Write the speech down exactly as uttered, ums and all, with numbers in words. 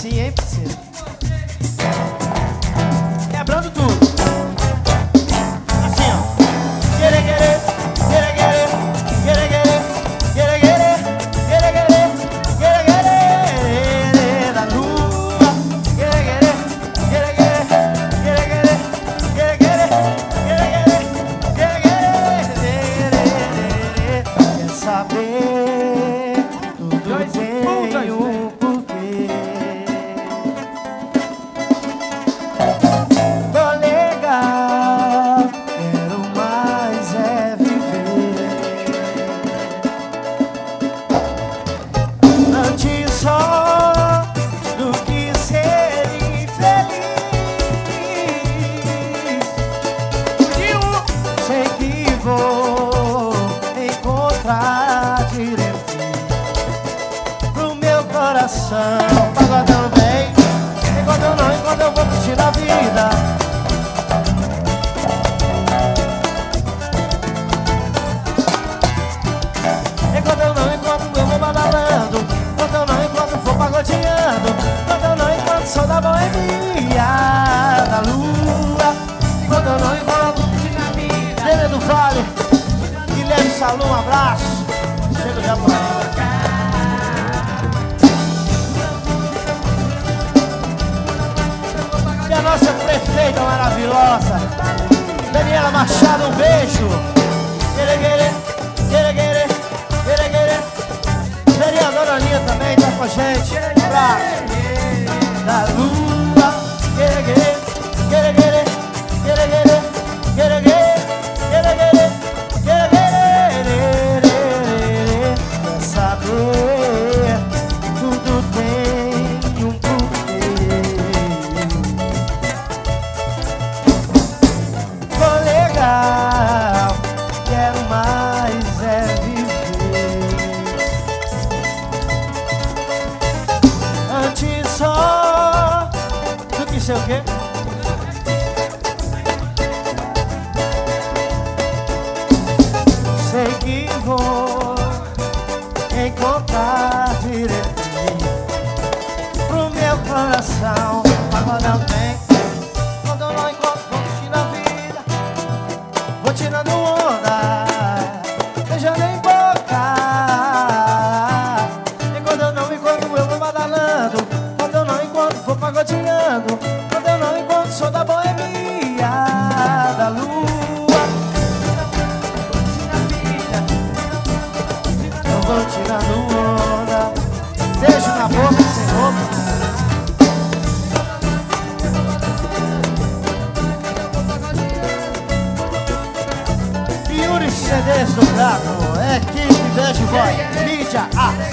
assim, hein, parceiro? Quebrando tudo. Assim, ó. Querer, querer, querer, querer, querer, querer, querer, querer, querer, querer, querer, da lua. Querer, querer, querer, querer, querer, querer, querer, querer, querer, querer, querer, quer saber? Tudo tem um porquê. Tô legal, quero mais é viver. Antes só do que ser infeliz. Eu sei que vou encontrar direitinho pro meu coração. Pagodão vem, enquanto eu não, enquanto eu vou curtir a vida. Enquanto eu não, enquanto eu vou badalando. Enquanto eu não, enquanto eu for pagodeando. Enquanto eu não, enquanto sou da boemia, da lua. Enquanto eu não, enquanto Lele do Vale, Guilherme Salum, um abraço. Chego já por aí. E a nossa prefeita maravilhosa, Daniela Machado, um beijo. Querer, querer, querer, querer, querer, querer. Vereadora Aninha também tá com a gente. Um abraço. Da lua. Querer, querer, querer, querer, querer, querer, querer, querer, querer, querer, querer, querer. Quer saber? Tudo tem um porquê. Tô legal, quero mais é viver. Antes só do que sei o quê? Sei que vou encontrar direitinho pro meu coração. Pagodão vem, quando eu não encontro, vou curtir a vida. Vou tirando onda, beijando em boca. E quando eu não encontro, eu vou badalando. Quando eu não encontro, vou pagodeando. Quando eu não encontro, sou da boemia, da lua. Eu vou tirando onda, beijo na boca sem roupa. Yuri C Ds do Prato, equipe Beijo Boy, mídia A.